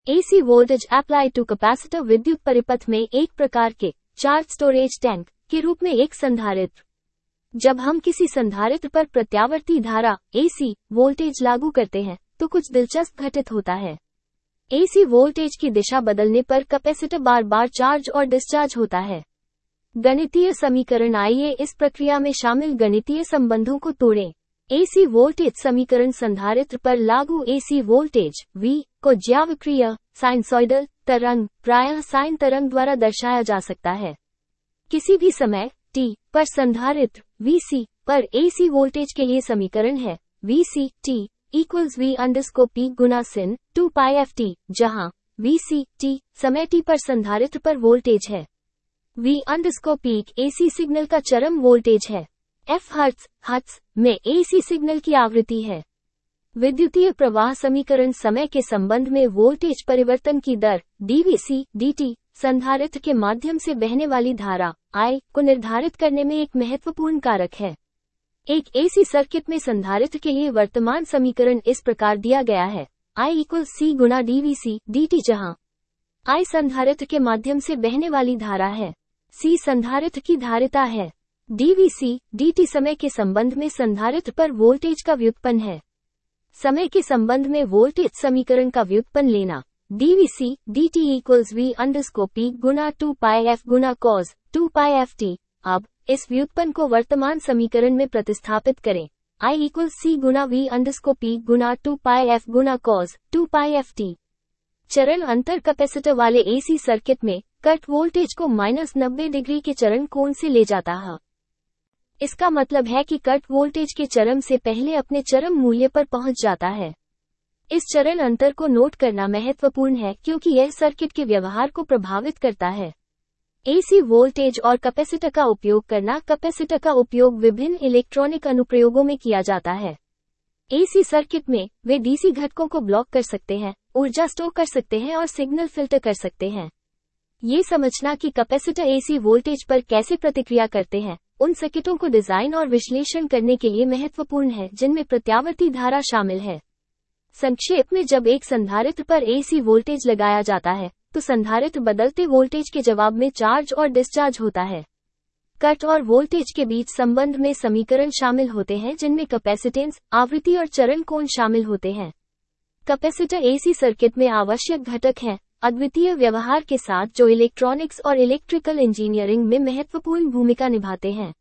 AC voltage apply to capacitor विद्युत परिपथ में एक प्रकार के चार्ज स्टोरेज टैंक के रूप में एक संधारित्र। जब हम किसी संधारित्र पर प्रत्यावर्ती धारा AC वोल्टेज लागू करते हैं तो कुछ दिलचस्प घटित होता है। AC वोल्टेज की दिशा बदलने पर कैपेसिटर बार बार चार्ज और डिस्चार्ज होता है। गणितीय समीकरण। आइए इस प्रक्रिया में शामिल गणितीय संबंधों को तोड़ें। AC वोल्टेज समीकरण संधारित्र पर लागू AC वोल्टेज V को ज्यावक्रीय साइनसॉइडल तरंग प्रायः साइन तरंग द्वारा दर्शाया जा सकता है। किसी भी समय t पर संधारित्र Vc पर AC वोल्टेज के लिए समीकरण है Vc t equals V_p गुना sin 2πft, जहां Vc t समय t पर संधारित्र पर वोल्टेज है। V_p AC सिग्नल का चरम वोल्टेज है। F हर्ट्ज में AC सिग्नल की आवृत्ति है। विद्युतीय प्रवाह समीकरण समय के संबंध में वोल्टेज परिवर्तन की दर dVc dt संधारित्र के माध्यम से बहने वाली धारा I को निर्धारित करने में एक महत्वपूर्ण कारक है। एक AC सर्किट में संधारित्र के लिए वर्तमान समीकरण इस प्रकार दिया गया है I = C Guna dVc dt, जहां I संधारित्र के माध्यम से बहने वाली धारा है, C संधारित्र की धारिता है। dVc dt समय के संबंध में संधारित्र पर वोल्टेज का व्युत्पन्न है। समय के संबंध में वोल्टेज समीकरण का व्युत्पन्न लेना dVc dt equals V_p गुना 2πf गुना cos 2πft। अब इस व्युत्पन्न को वर्तमान समीकरण में प्रतिस्थापित करें I = C Guna V_p Guna 2πf Guna cos 2πft। चरण अंतर कैपेसिटर वाले AC सर्किट में कट वोल्टेज को -90 डिग्री के चरण कोण से ले जाता है। इसका मतलब है कि कट वोल्टेज के चरम से पहले अपने चरम मूल्य पर पहुंच जाता है। इस चरण अंतर को नोट करना महत्वपूर्ण है क्योंकि यह सर्किट के व्यवहार को प्रभावित करता है। AC वोल्टेज और कैपेसिटर का उपयोग करना। कैपेसिटर का उपयोग विभिन्न इलेक्ट्रॉनिक अनुप्रयोगों में किया जाता है। AC सर्किट में वे DC घटकों को ब्लॉक कर सकते हैं, ऊर्जा स्टोर कर सकते हैं और सिग्नल फिल्टर कर सकते हैं। ये समझना कि कैपेसिटर AC वोल्टेज पर कैसे प्रतिक्रिया करते हैं, उन सर्किटों को डिजाइन और विश्लेषण करने के लिए महत्वपूर्ण है जिनमें प्रत्यावर्ती धारा शामिल है। संक्षेप में, जब एक संधारित्र पर AC वोल्टेज लगाया जाता है तो संधारित्र बदलते वोल्टेज के जवाब में चार्ज और डिस्चार्ज होता है। कट और वोल्टेज के बीच संबंध में समीकरण शामिल होते हैं जिनमें कैपेसिटेंस, आवृत्ति और चरण कोण शामिल होते हैं। कैपेसिटर AC सर्किट में आवश्यक घटक हैं, अद्वितीय व्यवहार के साथ जो इलेक्ट्रॉनिक्स और इलेक्ट्रिकल इंजीनियरिंग में महत्वपूर्ण भूमिका निभाते हैं।